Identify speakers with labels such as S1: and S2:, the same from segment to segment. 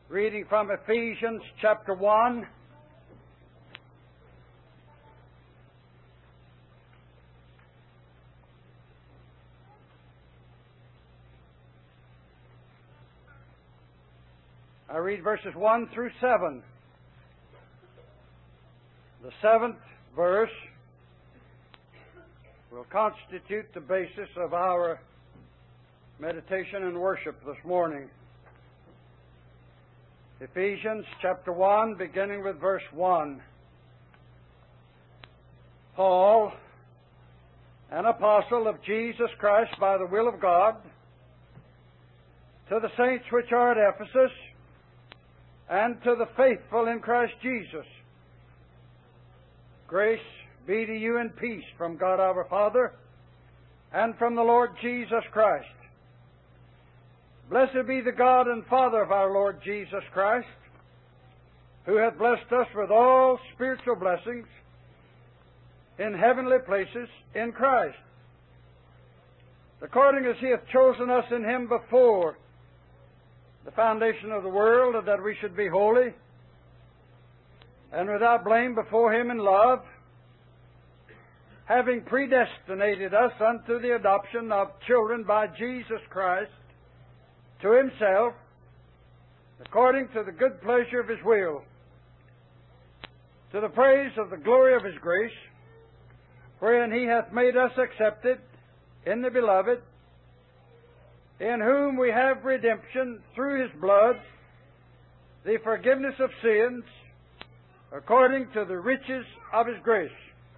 S1: Reading from Ephesians chapter 1. I read verses 1 through 7. The 7th verse will constitute the basis of our meditation and worship this morning. Ephesians chapter 1, beginning with verse 1. Paul, an apostle of Jesus Christ by the will of God, to the saints which are at Ephesus, and to the faithful in Christ Jesus. Grace be to you and peace from God our Father, and from the Lord Jesus Christ. Blessed be the God and Father of our Lord Jesus Christ, who hath blessed us with all spiritual blessings in heavenly places in Christ, according as He hath chosen us in Him before the foundation of the world, that we should be holy and without blame before Him in love, having predestinated us unto the adoption of children by Jesus Christ to Himself, according to the good pleasure of His will, to the praise of the glory of His grace, wherein He hath made us accepted in the Beloved, in whom we have redemption through His blood, the forgiveness of sins, according to the riches of His grace,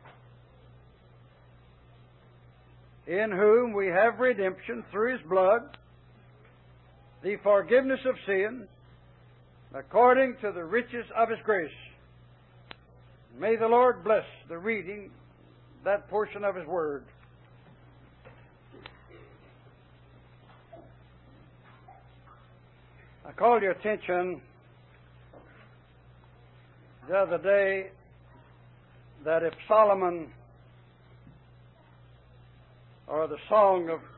S1: in whom we have redemption through His blood, the forgiveness of sins, according to the riches of His grace. May the Lord bless the reading that portion of His Word. I called your attention the other day that if Solomon, or the song of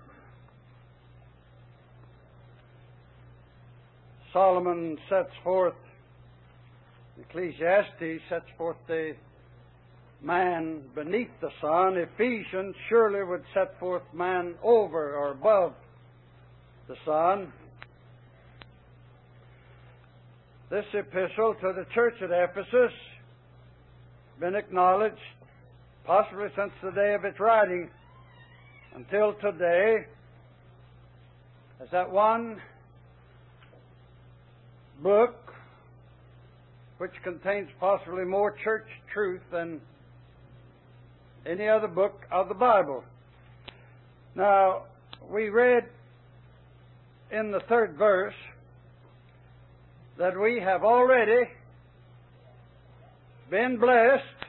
S1: Solomon sets forth, Ecclesiastes sets forth the man beneath the sun, Ephesians surely would set forth man over or above the sun. This epistle to the church at Ephesus been acknowledged possibly since the day of its writing until today as that one book which contains possibly more church truth than any other book of the Bible. Now, we read in the 3rd verse that we have already been blessed,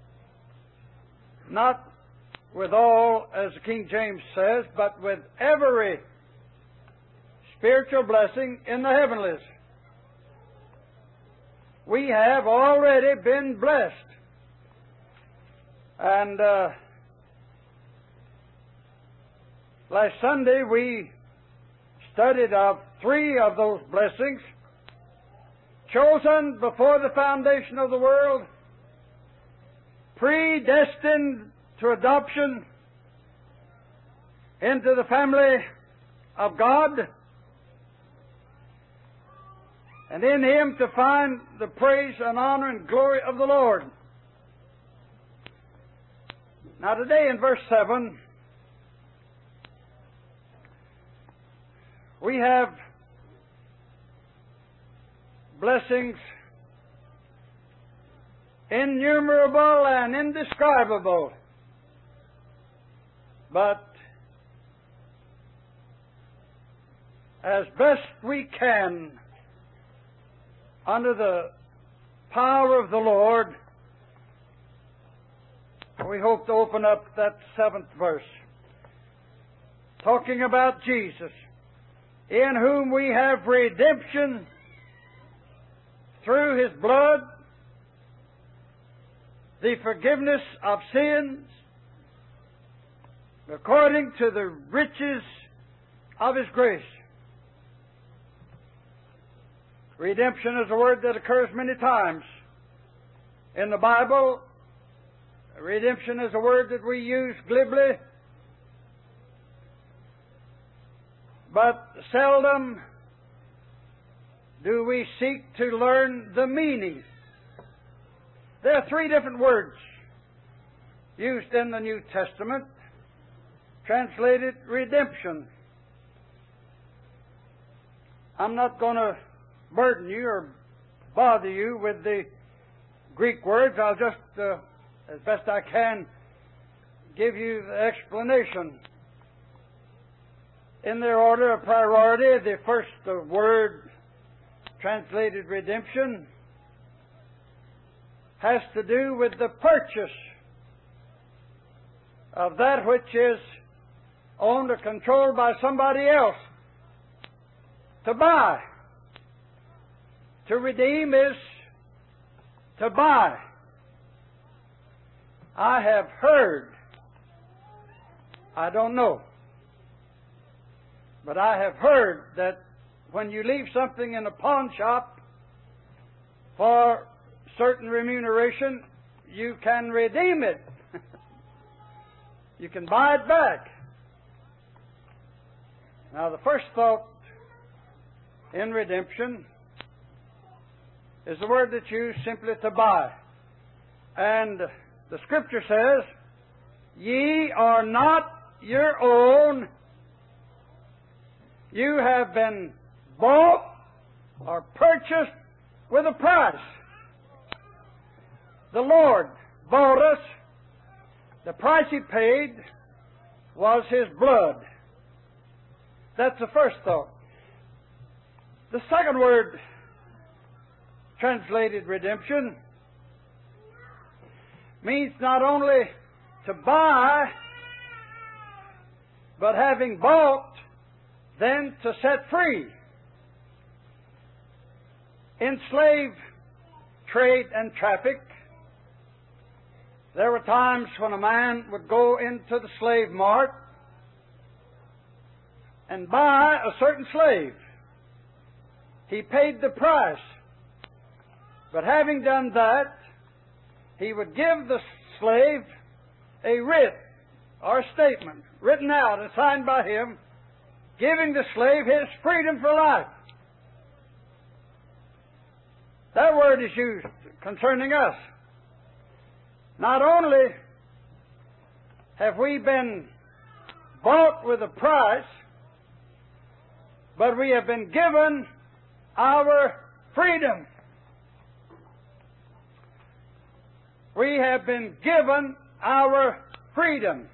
S1: not with all, as King James says, but with every spiritual blessing in the heavenlies. We have already been blessed. And last Sunday we studied of 3 of those blessings: chosen before the foundation of the world, predestined to adoption into the family of God, and in Him to find the praise and honor and glory of the Lord. Now today in verse 7, we have blessings innumerable and indescribable, but as best we can, under the power of the Lord, we hope to open up that 7th verse, talking about Jesus, in whom we have redemption through His blood, the forgiveness of sins, according to the riches of His grace. Redemption is a word that occurs many times in the Bible. Redemption is a word that we use glibly, but seldom do we seek to learn the meaning. There are three different words used in the New Testament, translated redemption. I'm not going to burden you or bother you with the Greek words. I'll just, as best I can, give you the explanation. In their order of priority, the first word translated redemption has to do with the purchase of that which is owned or controlled by somebody else. To buy. To redeem is to buy. I have heard, I don't know, but I have heard that when you leave something in a pawn shop for certain remuneration, you can redeem it. You can buy it back. Now, the first thought in redemption is the word that's used simply to buy. And the Scripture says, "Ye are not your own. You have been bought or purchased with a price." The Lord bought us. The price He paid was His blood. That's the first thought. The second word, translated redemption, means not only to buy, but having bought, then to set free. In slave trade and traffic, there were times when a man would go into the slave mart and buy a certain slave. He paid the price. But having done that, he would give the slave a writ or statement written out and signed by him, giving the slave his freedom for life. That word is used concerning us. Not only have we been bought with a price, but we have been given our freedom. We have been given our freedom.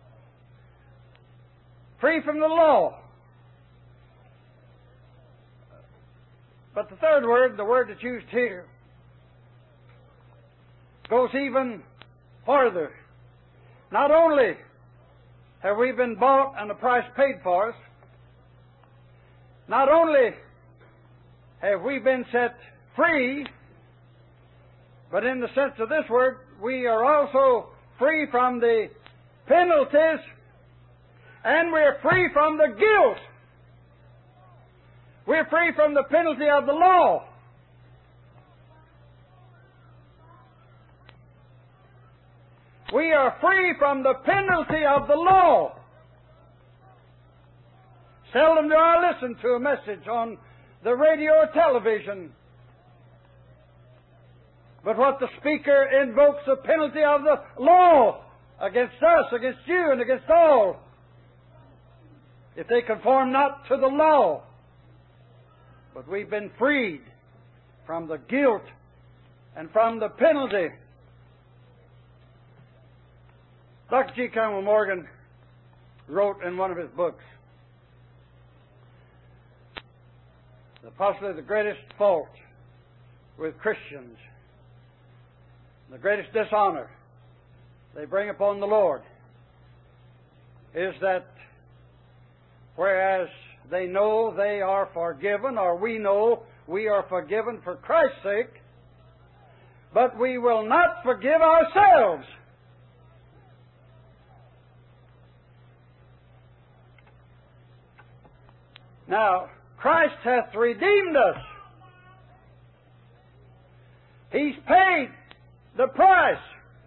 S1: Free from the law. But the third word, the word that's used here, goes even farther. Not only have we been bought and a price paid for us, not only have we been set free, but in the sense of this word, we are also free from the penalties and we're free from the guilt. We're free from the penalty of the law. We are free from the penalty of the law. Seldom do I listen to a message on the radio or television, but what the speaker invokes the penalty of the law against us, against you, and against all, if they conform not to the law. But we've been freed from the guilt and from the penalty. Dr. G. Campbell Morgan wrote in one of his books, possibly the greatest fault with Christians, the greatest dishonor they bring upon the Lord, is that whereas they know they are forgiven, or we know we are forgiven for Christ's sake, but we will not forgive ourselves. Now, Christ hath redeemed us He's paid the price.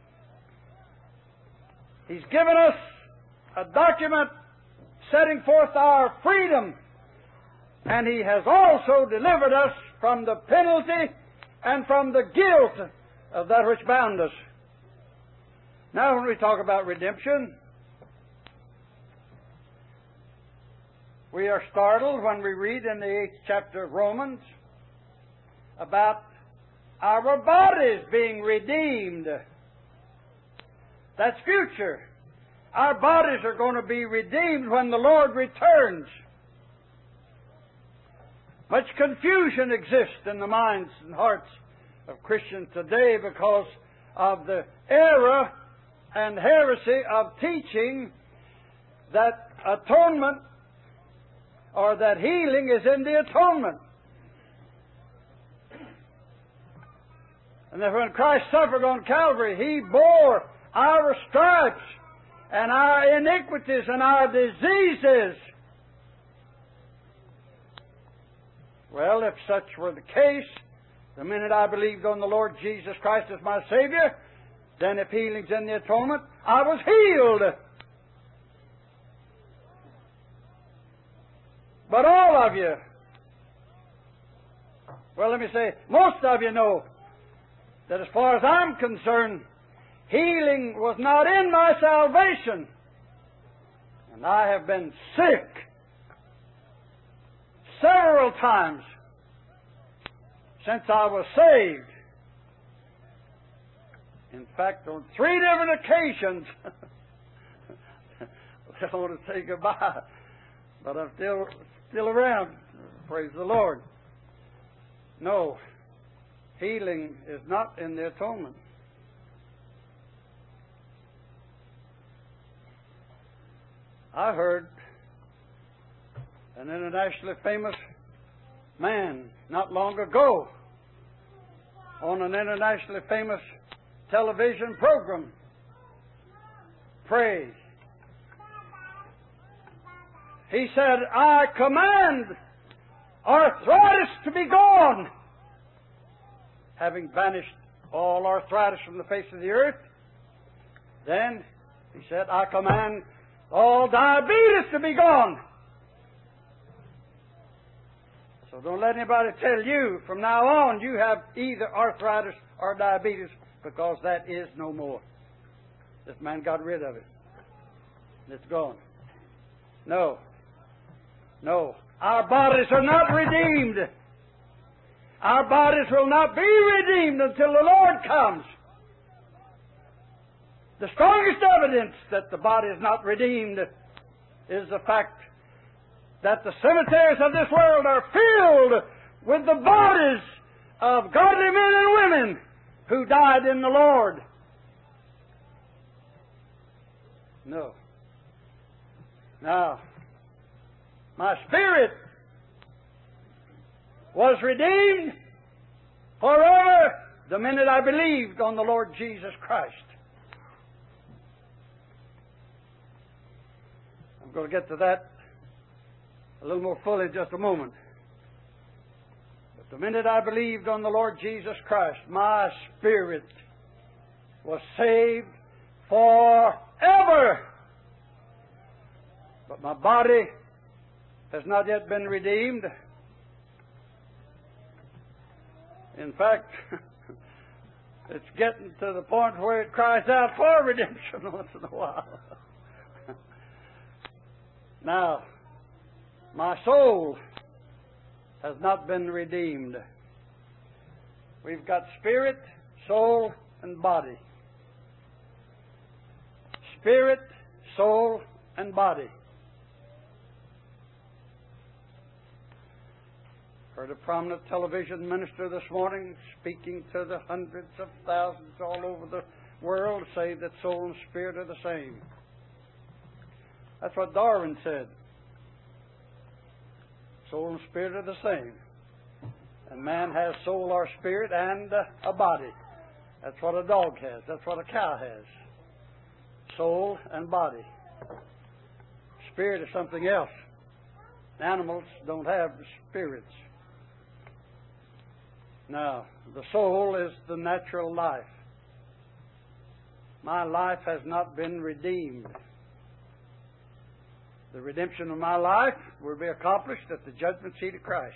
S1: He's given us a document setting forth our freedom, and He has also delivered us from the penalty and from the guilt of that which bound us. Now, when we talk about redemption, we are startled when we read in the 8th chapter of Romans about our bodies being redeemed. That's future. Our bodies are going to be redeemed when the Lord returns. Much confusion exists in the minds and hearts of Christians today because of the error and heresy of teaching that atonement or that healing is in the atonement. And that when Christ suffered on Calvary, He bore our stripes and our iniquities and our diseases. Well, if such were the case, the minute I believed on the Lord Jesus Christ as my Savior, then if healing's in the atonement, I was healed. But all of you, well, let me say, most of you know that as far as I'm concerned, healing was not in my salvation. And I have been sick several times since I was saved. In fact, on 3 different occasions, I want to say goodbye, but I'm still around. Praise the Lord. No, healing is not in the atonement. I heard an internationally famous man not long ago on an internationally famous television program pray. He said, I command arthritis to be gone. Having banished all arthritis from the face of the earth, then he said, I command all diabetes to be gone. So don't let anybody tell you from now on you have either arthritis or diabetes, because that is no more. This man got rid of it. It's gone. No. No. Our bodies are not redeemed. Our bodies will not be redeemed until the Lord comes. The strongest evidence that the body is not redeemed is the fact that the cemeteries of this world are filled with the bodies of godly men and women who died in the Lord. No. Now, my spirit was redeemed forever the minute I believed on the Lord Jesus Christ. I'm going to get to that a little more fully in just a moment. But the minute I believed on the Lord Jesus Christ, my spirit was saved forever. But my body has not yet been redeemed. In fact, it's getting to the point where it cries out for redemption once in a while. Now, my soul has not been redeemed. We've got spirit, soul, and body. Spirit, soul, and body. Heard a prominent television minister this morning speaking to the hundreds of thousands all over the world say that soul and spirit are the same. That's what Darwin said. Soul and spirit are the same. And man has soul or spirit and a body. That's what a dog has. That's what a cow has. Soul and body. Spirit is something else. Animals don't have spirits. Now, the soul is the natural life. My life has not been redeemed. The redemption of my life will be accomplished at the judgment seat of Christ.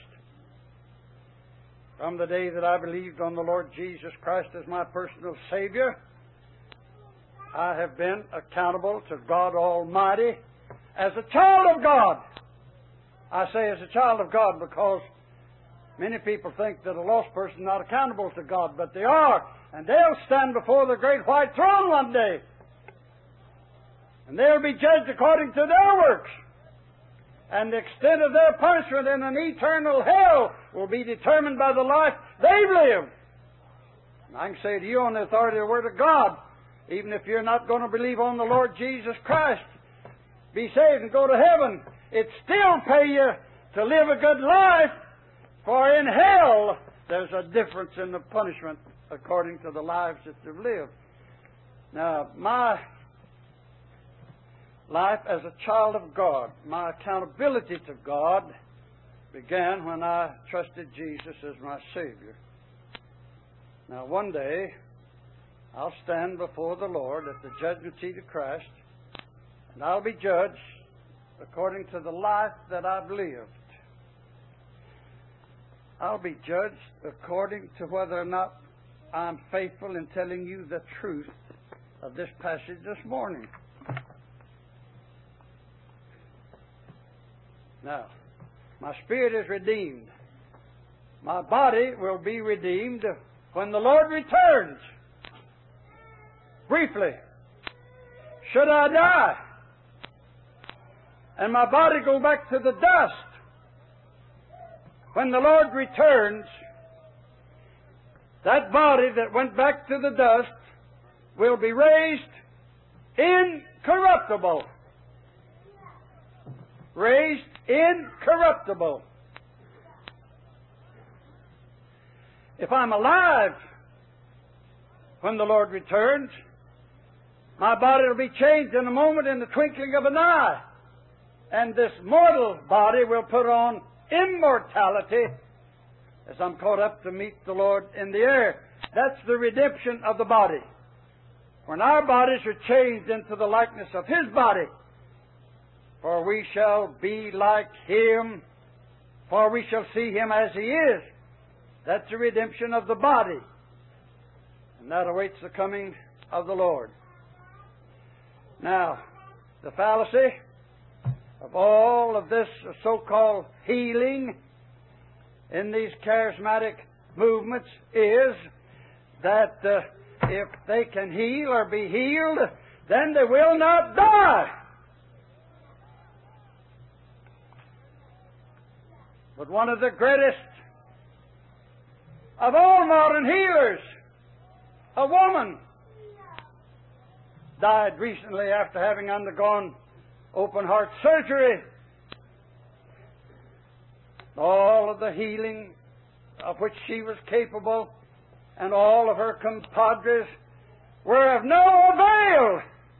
S1: From the day that I believed on the Lord Jesus Christ as my personal Savior, I have been accountable to God Almighty as a child of God. I say as a child of God because many people think that a lost person is not accountable to God, but they are. And they'll stand before the great white throne one day. And they'll be judged according to their works. And the extent of their punishment in an eternal hell will be determined by the life they've lived. And I can say to you on the authority of the Word of God, even if you're not going to believe on the Lord Jesus Christ, be saved and go to heaven, it still pay you to live a good life, for in hell there's a difference in the punishment according to the lives that they've lived. Now, my life as a child of God, my accountability to God, began when I trusted Jesus as my Savior. Now, one day, I'll stand before the Lord at the judgment seat of Christ, and I'll be judged according to the life that I've lived. I'll be judged according to whether or not I'm faithful in telling you the truth of this passage this morning. Now, my spirit is redeemed. My body will be redeemed when the Lord returns. Briefly, should I die and my body go back to the dust, when the Lord returns, that body that went back to the dust will be raised incorruptible. Raised incorruptible. If I'm alive when the Lord returns, my body will be changed in a moment, in the twinkling of an eye. And this mortal body will put on immortality as I'm caught up to meet the Lord in the air. That's the redemption of the body. When our bodies are changed into the likeness of His body, for we shall be like Him, for we shall see Him as He is. That's the redemption of the body. And that awaits the coming of the Lord. Now, the fallacy of all of this so-called healing in these charismatic movements is that if they can heal or be healed, then they will not die. But one of the greatest of all modern healers, a woman, died recently after having undergone open heart surgery. All of the healing of which she was capable and all of her compadres were of no avail,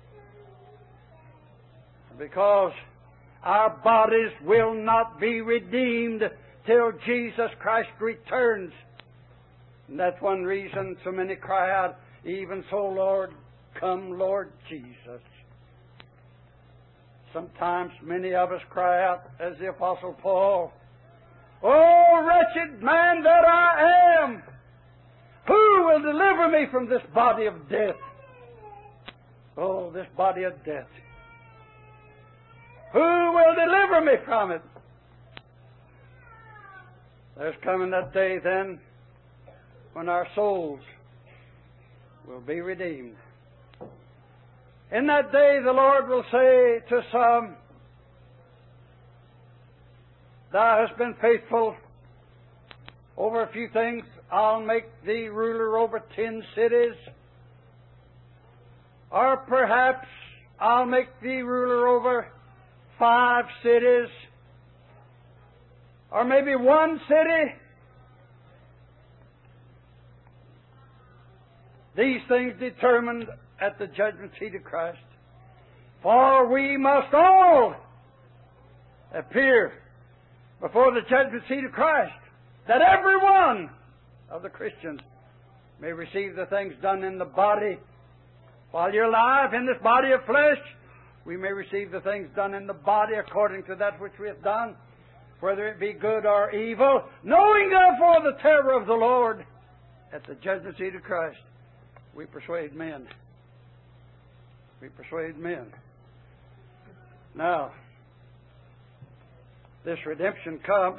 S1: because our bodies will not be redeemed till Jesus Christ returns. And that's one reason so many cry out, "Even so, Lord, come, Lord Jesus." Sometimes many of us cry out, as the Apostle Paul, "Oh, wretched man that I am! Who will deliver me from this body of death?" Oh, this body of death. Who will deliver me from it? There's coming that day then when our souls will be redeemed. In that day the Lord will say to some, "Thou hast been faithful over a few things. I'll make thee ruler over 10 cities. Or perhaps I'll make thee ruler over 5 cities. Or maybe 1 city." These things determined at the judgment seat of Christ. For we must all appear before the judgment seat of Christ, that every one of the Christians may receive the things done in the body. While you're alive in this body of flesh, we may receive the things done in the body according to that which we have done, whether it be good or evil, knowing therefore the terror of the Lord at the judgment seat of Christ. We persuade men. We persuade men. Now, this redemption comes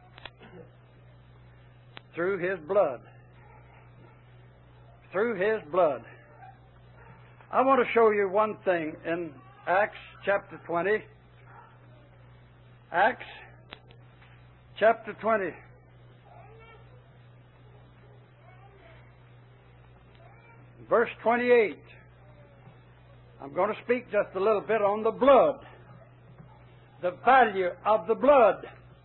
S1: through His blood. Through His blood. I want to show you one thing in Acts chapter 20. Acts chapter 20. Verse 28. I'm going to speak just a little bit on the blood. The value of the blood.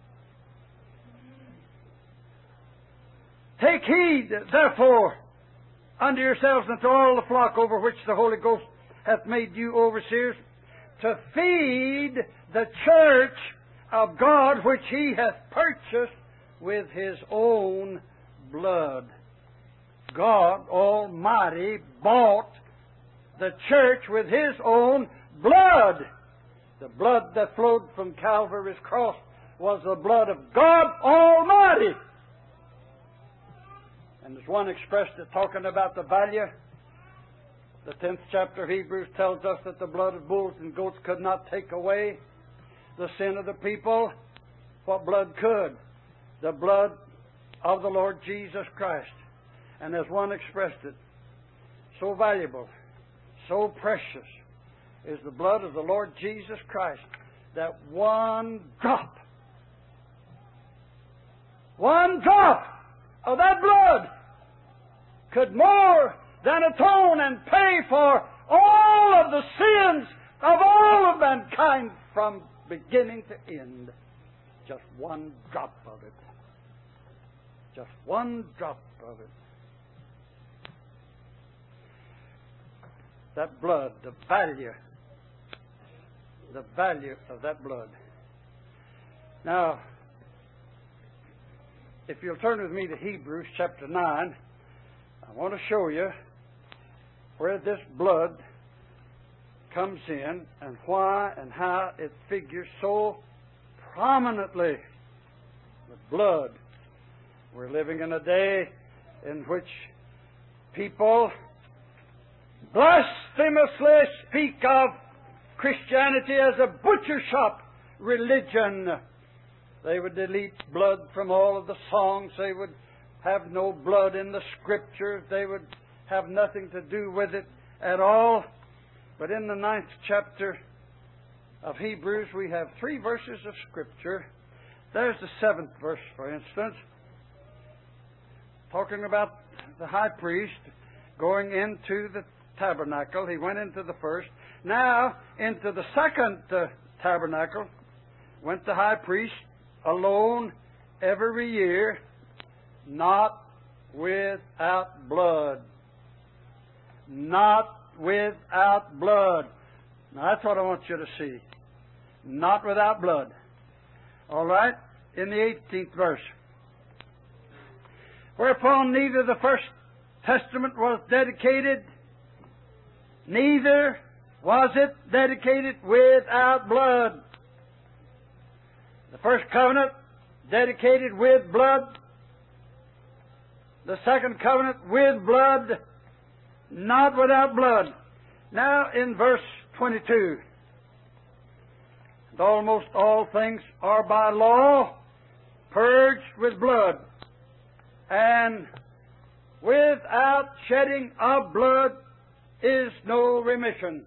S1: Take heed, therefore, unto yourselves and to all the flock over which the Holy Ghost hath made you overseers, to feed the church of God which He hath purchased with His own blood. God Almighty bought the church with His own blood. The blood that flowed from Calvary's cross was the blood of God Almighty. And as one expressed it, talking about the value, the 10th chapter of Hebrews tells us that the blood of bulls and goats could not take away the sin of the people. What blood could? The blood of the Lord Jesus Christ. And as one expressed it, so valuable, so precious is the blood of the Lord Jesus Christ that one drop of that blood could more than atone and pay for all of the sins of all of mankind from beginning to end. Just one drop of it. Just one drop of it. That blood, the value of that blood. Now, if you'll turn with me to Hebrews chapter 9, I want to show you where this blood comes in and why and how it figures so prominently. The blood. We're living in a day in which people blasphemously speak of Christianity as a butcher shop religion. They would delete blood from all of the songs. They would have no blood in the Scriptures. They would have nothing to do with it at all. But in the 9th chapter of Hebrews, we have 3 verses of Scripture. There's the 7th verse, for instance, talking about the high priest going into the tabernacle. He went into the first. Now, into the second tabernacle went the high priest alone every year, not without blood. Not without blood. Now, that's what I want you to see. Not without blood. All right? In the 18th verse. Whereupon neither the first testament was dedicated, neither was it dedicated without blood. The first covenant dedicated with blood. The second covenant with blood, not without blood. Now in verse 22. And almost all things are by law purged with blood, and without shedding of blood is no remission.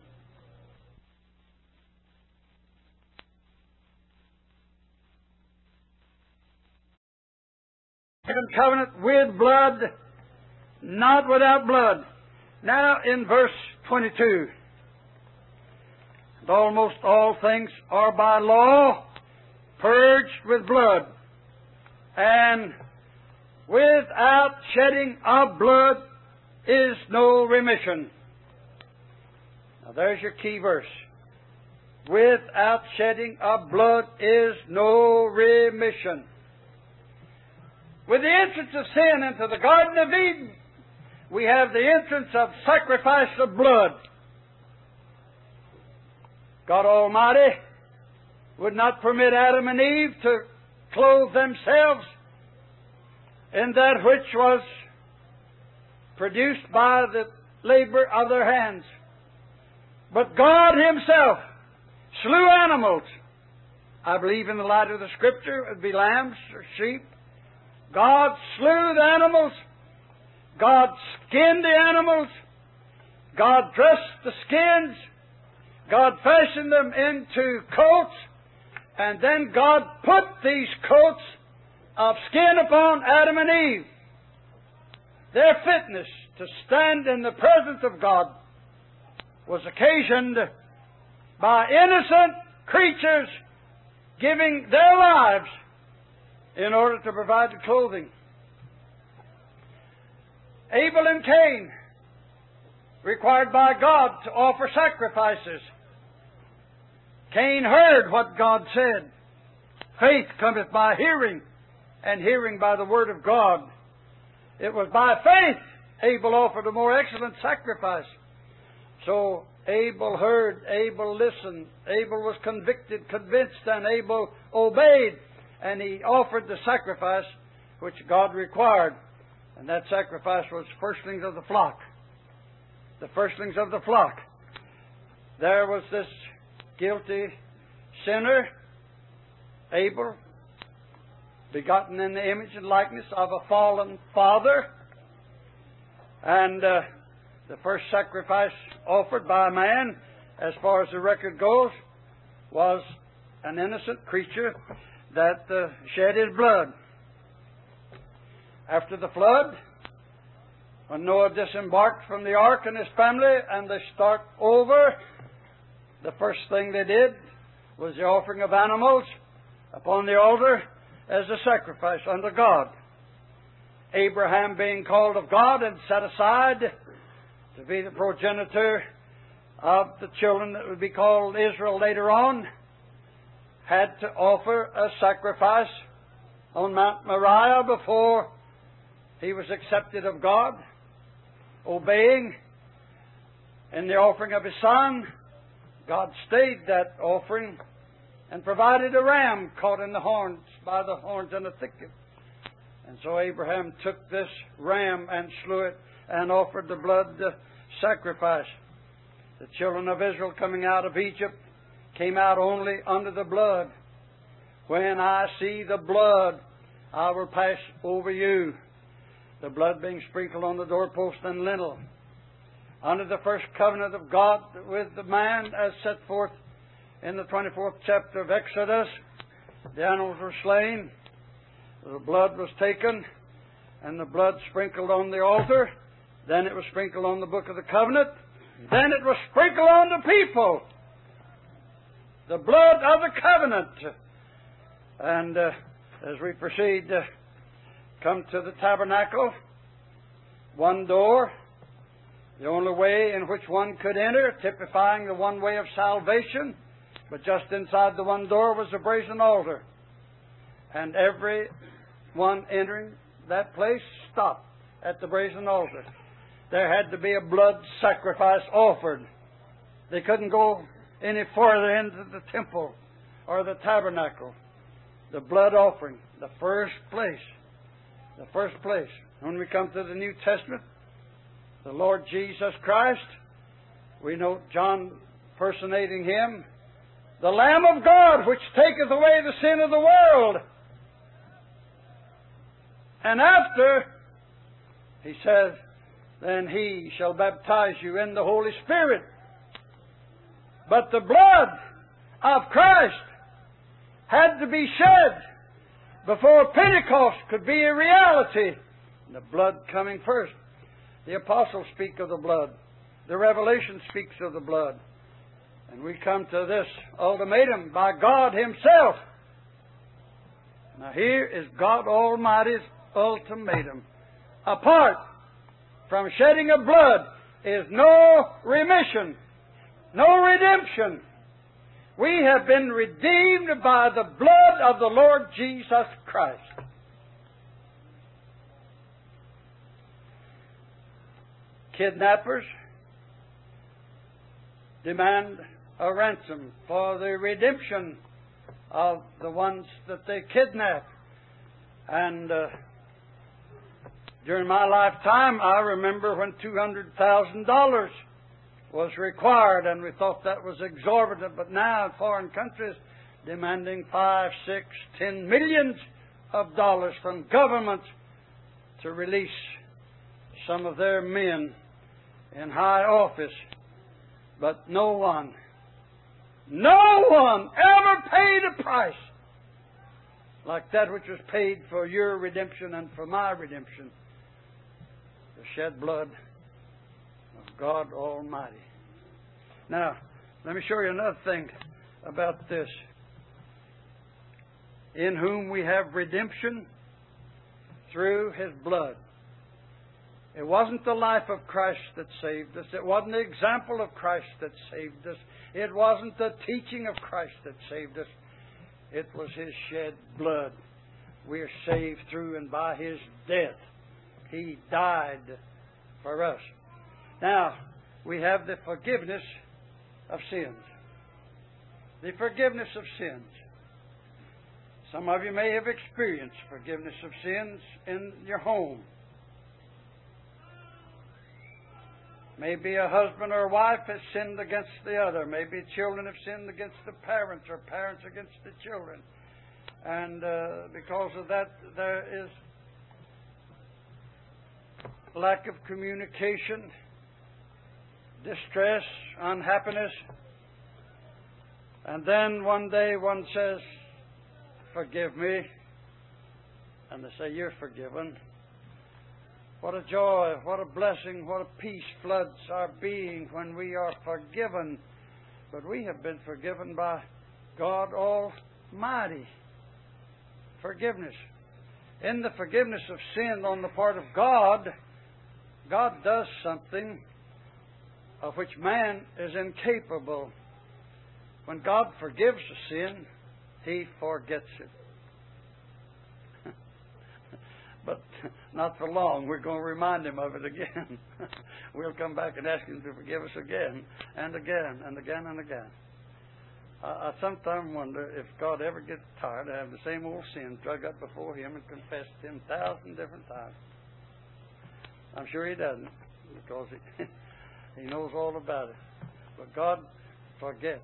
S1: Second covenant with blood, not without blood. Now in verse 22. And almost all things are by law purged with blood, and without shedding of blood is no remission. Now there's your key verse. Without shedding of blood is no remission. With the entrance of sin into the Garden of Eden, we have the entrance of sacrifice of blood. God Almighty would not permit Adam and Eve to clothe themselves in that which was produced by the labor of their hands. But God Himself slew animals. I believe in the light of the Scripture it would be lambs or sheep. God slew the animals. God skinned the animals. God dressed the skins. God fashioned them into coats. And then God put these coats of skin upon Adam and Eve. Their fitness to stand in the presence of God was occasioned by innocent creatures giving their lives in order to provide the clothing. Abel and Cain, required by God to offer sacrifices. Cain heard what God said. Faith cometh by hearing, and hearing by the Word of God. It was by faith Abel offered a more excellent sacrifice. So Abel heard, Abel listened, Abel was convicted, convinced, and Abel obeyed. And he offered the sacrifice which God required. And that sacrifice was firstlings of the flock. The firstlings of the flock. There was this guilty sinner, Abel, begotten in the image and likeness of a fallen father. And the first sacrifice offered by a man, as far as the record goes, was an innocent creature that shed his blood. After the flood, when Noah disembarked from the ark and his family, and they start over, the first thing they did was the offering of animals upon the altar as a sacrifice unto God. Abraham, being called of God and set aside to be the progenitor of the children that would be called Israel later on, had to offer a sacrifice on Mount Moriah before he was accepted of God, obeying in the offering of his son. God stayed that offering and provided a ram caught in the horns, by the horns in a thicket. And so Abraham took this ram and slew it and offered the blood sacrifice. The children of Israel coming out of Egypt came out only under the blood. When I see the blood, I will pass over you. The blood being sprinkled on the doorpost and lintel. Under the first covenant of God with the man, as set forth in the 24th chapter of Exodus, the animals were slain, the blood was taken, and the blood sprinkled on the altar. Then it was sprinkled on the book of the covenant. Then it was sprinkled on the people. The blood of the covenant. And as we proceed to come to the tabernacle, one door, the only way in which one could enter, typifying the one way of salvation, but just inside the one door was a brazen altar. And every one entering that place stopped at the brazen altar. There had to be a blood sacrifice offered. They couldn't go any further into the temple or the tabernacle. The blood offering, the first place. The first place. When we come to the New Testament, the Lord Jesus Christ, we note John personating Him, the Lamb of God, which taketh away the sin of the world. And after, He says, then He shall baptize you in the Holy Spirit. But the blood of Christ had to be shed before Pentecost could be a reality. The blood coming first. The apostles speak of the blood. The Revelation speaks of the blood. And we come to this ultimatum by God Himself. Now here is God Almighty's ultimatum. Apart from shedding of blood is no remission, no redemption. We have been redeemed by the blood of the Lord Jesus Christ. kidnappers demand a ransom for the redemption of the ones that they kidnap. And during my lifetime, I remember when $200,000 was required, and we thought that was exorbitant. But now in foreign countries, demanding $5, $6, $10 millions of dollars from governments to release some of their men in high office. But no one ever paid a price like that which was paid for your redemption and for my redemption. The shed blood of God Almighty. Now, let me show you another thing about this. In whom we have redemption through His blood. It wasn't the life of Christ that saved us. It wasn't the example of Christ that saved us. It wasn't the teaching of Christ that saved us. It was His shed blood. We are saved through and by His death. He died for us. Now, we have the forgiveness of sins. The forgiveness of sins. Some of you may have experienced forgiveness of sins in your home. Maybe a husband or a wife has sinned against the other. Maybe children have sinned against the parents, or parents against the children. And because of that, there is lack of communication, distress, unhappiness. And then one day one says, "Forgive me." And they say, "You're forgiven." What a joy, what a blessing, what a peace floods our being when we are forgiven. But we have been forgiven by God Almighty. Forgiveness. In the forgiveness of sin on the part of God, God does something of which man is incapable. When God forgives a sin, He forgets it. But not for long. We're going to remind Him of it again. We'll come back and ask Him to forgive us again and again and again and again. I sometimes wonder if God ever gets tired of having the same old sin drug up before Him and confessed 10,000 different times. I'm sure He doesn't, because He knows all about it. But God forgets.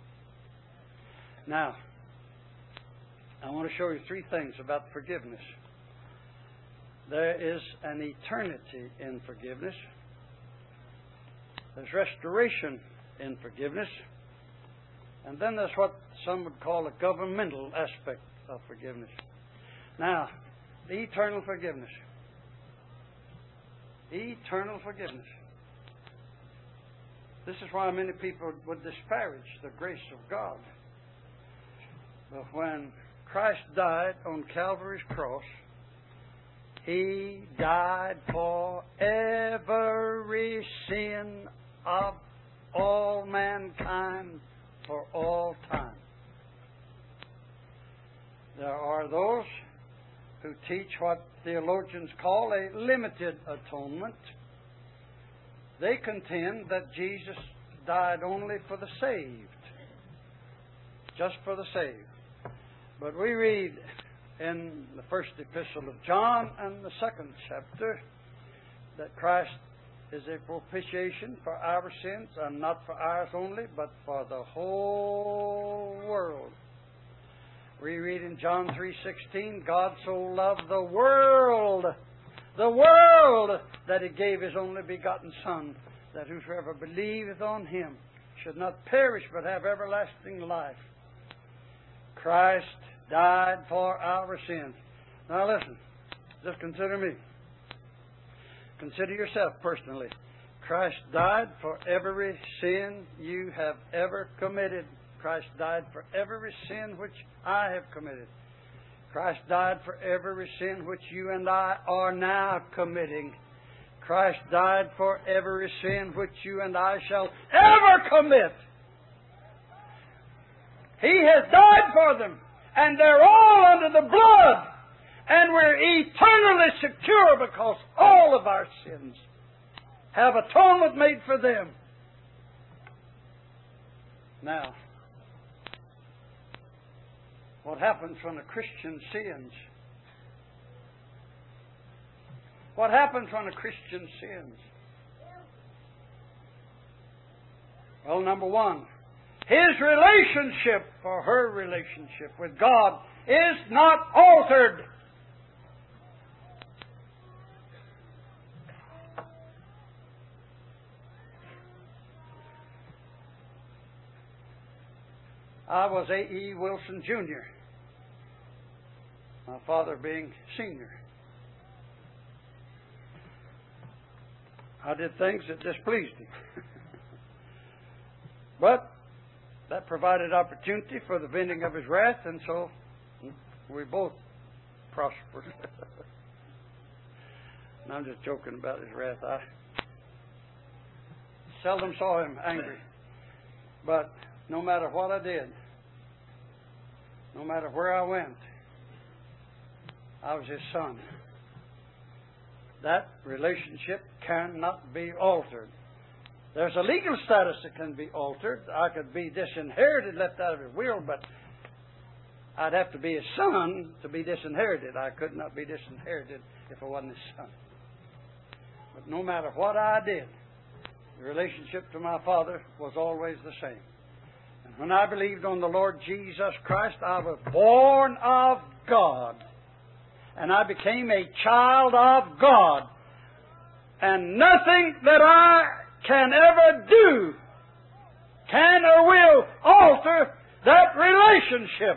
S1: Now, I want to show you three things about forgiveness. There is an eternity in forgiveness. There's restoration in forgiveness. And then there's what some would call a governmental aspect of forgiveness. Now, the eternal forgiveness. Eternal forgiveness. This is why many people would disparage the grace of God. But when Christ died on Calvary's cross, He died for every sin of all mankind for all time. There are those who teach what theologians call a limited atonement. They contend that Jesus died only for the saved, just for the saved. But we read in the first epistle of John and the second chapter that Christ is a propitiation for our sins, and not for ours only, but for the whole world. We read in John 3:16, God so loved the world, that He gave His only begotten Son, that whosoever believeth on Him should not perish, but have everlasting life. Christ died for our sins. Now listen, just consider me. Consider yourself personally. Christ died for every sin you have ever committed. Christ died for every sin which I have committed. Christ died for every sin which you and I are now committing. Christ died for every sin which you and I shall ever commit. He has died for them, and they're all under the blood. And we're eternally secure because all of our sins have atonement made for them. Now, what happens when a Christian sins? What happens when a Christian sins? Well, number one, his relationship or her relationship with God is not altered. I was A.E. Wilson Jr., my father being senior. I did things that displeased him. But that provided opportunity for the venting of his wrath, and so we both prospered. And I'm just joking about his wrath. I seldom saw him angry. But no matter what I did, no matter where I went, I was his son. That relationship cannot be altered. There's a legal status that can be altered. I could be disinherited, left out of his will, but I'd have to be his son to be disinherited. I could not be disinherited if I wasn't his son. But no matter what I did, the relationship to my father was always the same. And when I believed on the Lord Jesus Christ, I was born of God. And I became a child of God. And nothing that I can ever do can or will alter that relationship.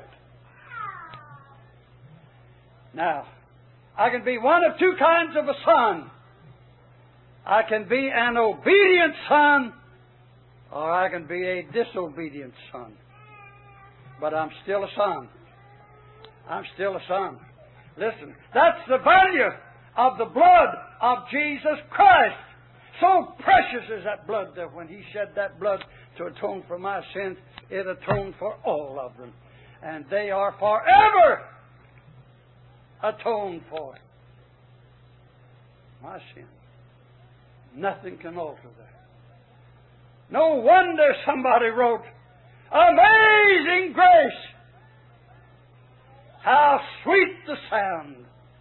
S1: Now, I can be one of two kinds of a son. I can be an obedient son, or I can be a disobedient son. But I'm still a son. I'm still a son. Listen, that's the value of the blood of Jesus Christ. So precious is that blood that when He shed that blood to atone for my sins, it atoned for all of them. And they are forever atoned for. My sins. Nothing can alter that. No wonder somebody wrote, "Amazing grace! How sweet the sound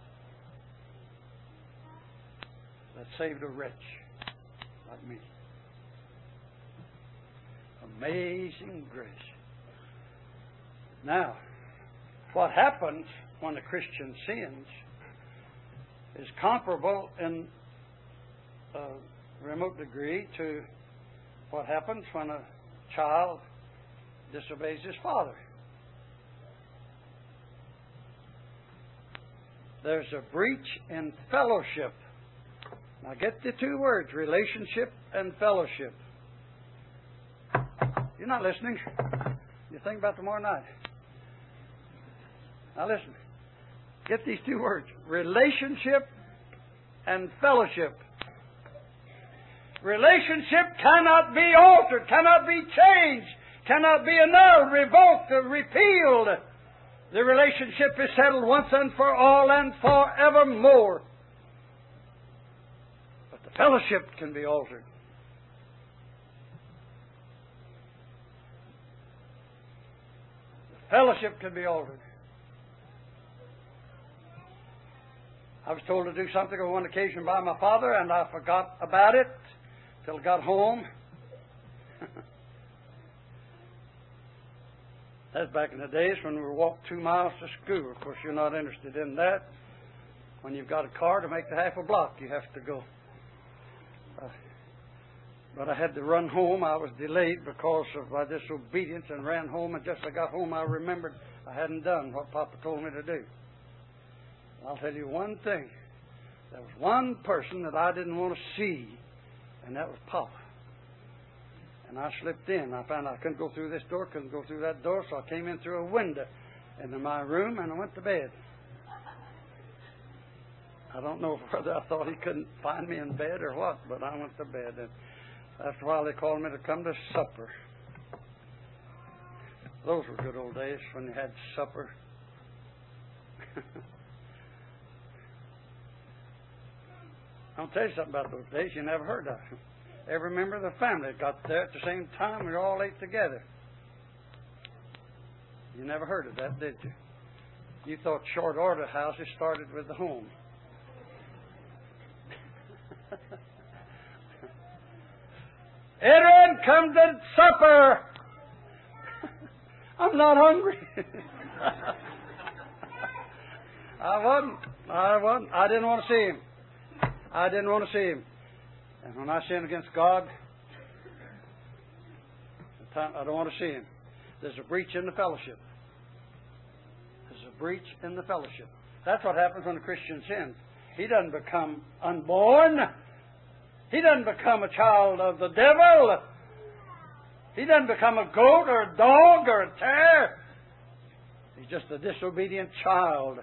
S1: that saved a wretch like me." Amazing grace. Now, what happens when a Christian sins is comparable in a remote degree to what happens when a child disobeys his father. There's a breach in fellowship. Now get the two words, relationship and fellowship. You're not listening. You think about tomorrow night. Now listen. Get these two words, relationship and fellowship. Relationship cannot be altered, cannot be changed, cannot be annulled, revoked, or repealed. The relationship is settled once and for all and forevermore. But the fellowship can be altered. The fellowship can be altered. I was told to do something on one occasion by my father, and I forgot about it till I got home. That's back in the days when we walked 2 miles to school. Of course, you're not interested in that. When you've got a car to make the half a block, you have to go. But I had to run home. I was delayed because of my disobedience and ran home. And just as I got home, I remembered I hadn't done what Papa told me to do. I'll tell you one thing. There was one person that I didn't want to see, and that was Papa. And I slipped in. I found I couldn't go through this door, couldn't go through that door, so I came in through a window into my room, and I went to bed. I don't know whether I thought he couldn't find me in bed or what, but I went to bed. And after a while, they called me to come to supper. Those were good old days when you had supper. I'll tell you something about those days you never heard of. Every member of the family got there at the same time. We all ate together. You never heard of that, did you? You thought short order houses started with the home. Aaron, come to supper. I'm not hungry. I wasn't. I didn't want to see him. I didn't want to see him. And when I sin against God, I don't want to see him. There's a breach in the fellowship. There's a breach in the fellowship. That's what happens when a Christian sins. He doesn't become unborn. He doesn't become a child of the devil. He doesn't become a goat or a dog or a tare. He's just a disobedient child.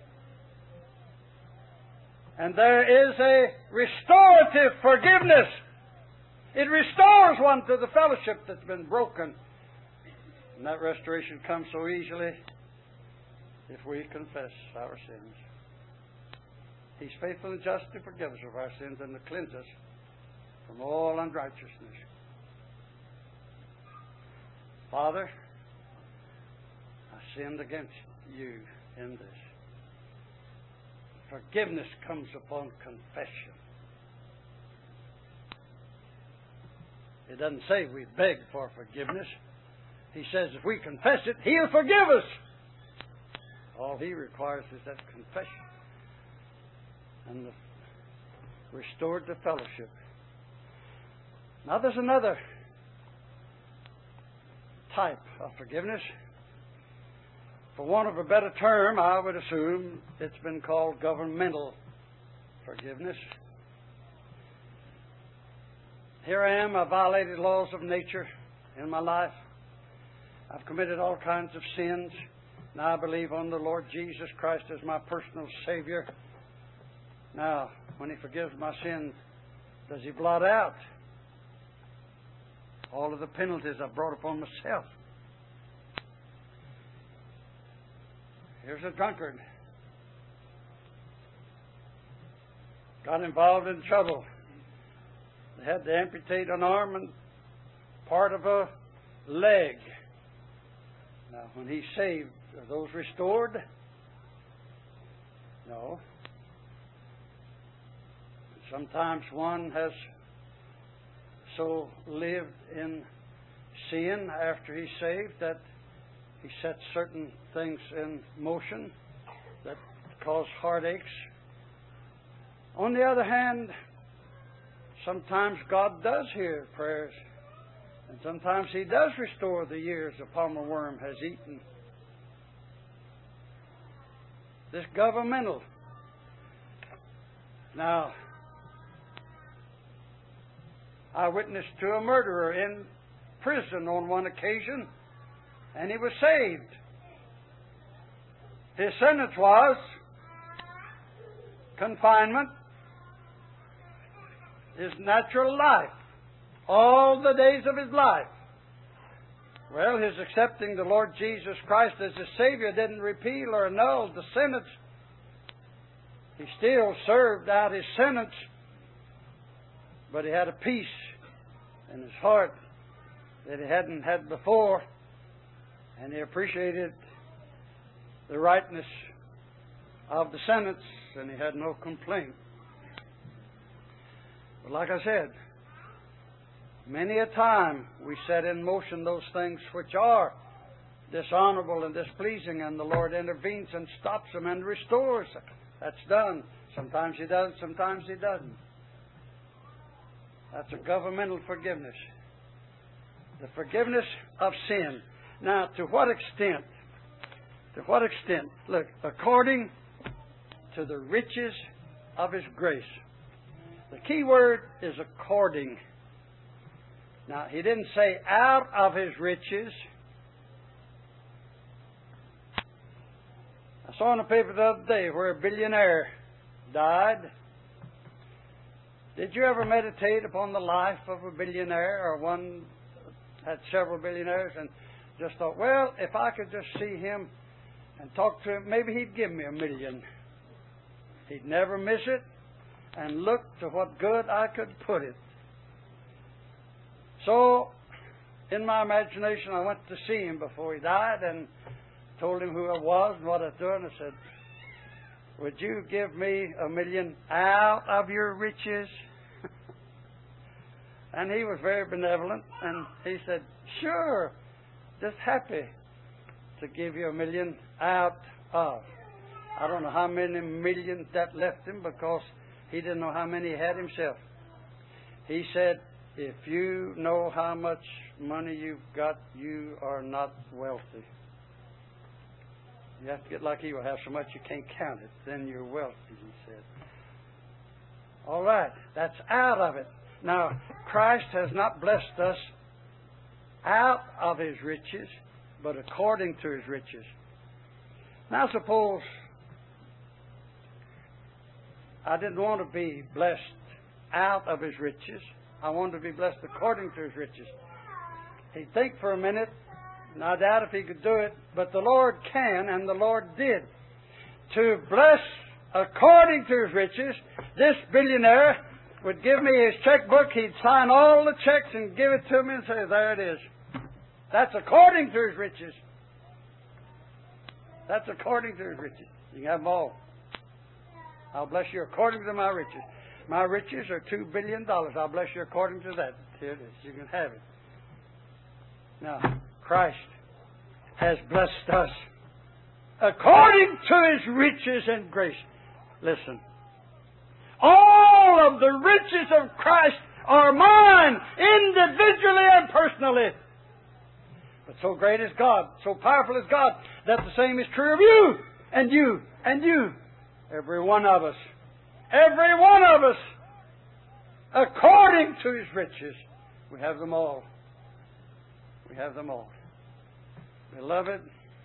S1: And there is a restorative forgiveness. It restores one to the fellowship that's been broken. And that restoration comes so easily if we confess our sins. He's faithful and just to forgive us of our sins and to cleanse us from all unrighteousness. Father, I sinned against you in this. Forgiveness comes upon confession. It doesn't say we beg for forgiveness. He says if we confess it, He'll forgive us. All He requires is that confession. And restored to fellowship. Now there's another type of forgiveness. For want of a better term, I would assume it's been called governmental forgiveness. Here I am, I've violated laws of nature in my life. I've committed all kinds of sins. Now I believe on the Lord Jesus Christ as my personal Savior. Now, when He forgives my sins, does He blot out all of the penalties I've brought upon myself? Here's a drunkard. Got involved in trouble. They had to amputate an arm and part of a leg. Now, when he's saved, are those restored? No. Sometimes one has so lived in sin after he's saved that he sets certain things in motion that cause heartaches. On the other hand, sometimes God does hear prayers, and sometimes He does restore the years a palmer worm has eaten. This governmental. Now, I witnessed to a murderer in prison on one occasion, and he was saved. His sentence was confinement, his natural life, all the days of his life. Well, his accepting the Lord Jesus Christ as his Savior didn't repeal or annul the sentence. He still served out his sentence, but he had a peace in his heart that he hadn't had before, and he appreciated the rightness of the sentence, and he had no complaint. But like I said, many a time we set in motion those things which are dishonorable and displeasing, and the Lord intervenes and stops them and restores. That's done. Sometimes He does, sometimes He doesn't. That's a governmental forgiveness. The forgiveness of sin. Now, to what extent? To what extent? Look, according to the riches of His grace. The key word is according. Now, He didn't say out of His riches. I saw in the paper the other day where a billionaire died. Did you ever meditate upon the life of a billionaire, or one had several billionaires, and just thought, well, if I could just see him and talk to him, maybe he'd give me $1 million. He'd never miss it. and looked to what good I could put it. So, in my imagination, I went to see him before he died and told him who I was and what I was doing. I said, would you give me $1 million out of your riches? And he was very benevolent, and he said, sure, just happy to give you $1 million out of. I don't know how many millions that left him, because he didn't know how many he had himself. He said, if you know how much money you've got, you are not wealthy. You have to get like he will have so much you can't count it. Then you're wealthy, he said. All right, that's out of it. Now, Christ has not blessed us out of His riches, but according to His riches. Now, suppose I didn't want to be blessed out of His riches. I wanted to be blessed according to His riches. He'd think for a minute, and I doubt if he could do it, but the Lord can, and the Lord did. To bless according to His riches, this billionaire would give me his checkbook, he'd sign all the checks and give it to me and say, there it is. That's according to His riches. That's according to His riches. You can have them all. I'll bless you according to my riches. My riches are $2 billion. I'll bless you according to that. Here it is. You can have it. Now, Christ has blessed us according to His riches and grace. Listen. All of the riches of Christ are mine, individually and personally. But so great is God, so powerful is God, that the same is true of you, and you, and you. Every one of us. Every one of us. According to His riches. We have them all. We have them all. Beloved,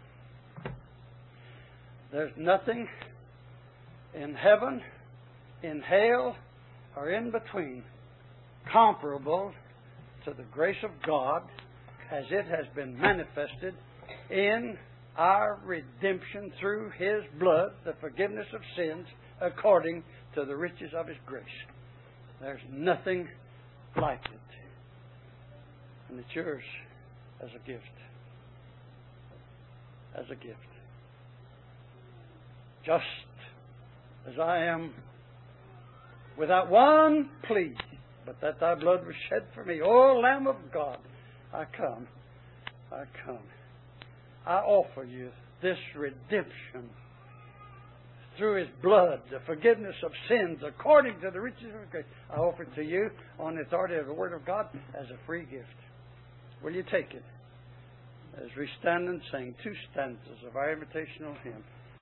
S1: there's nothing in heaven, in hell, or in between comparable to the grace of God as it has been manifested in our redemption through His blood, the forgiveness of sins, according to the riches of His grace. There's nothing like it. And it's yours as a gift. As a gift. Just as I am without one plea, but that Thy blood was shed for me. O Lamb of God, I come. I come. I offer you this redemption through His blood, the forgiveness of sins according to the riches of His grace. I offer it to you on the authority of the Word of God as a free gift. Will you take it? As we stand and sing 2 stanzas of our invitational hymn.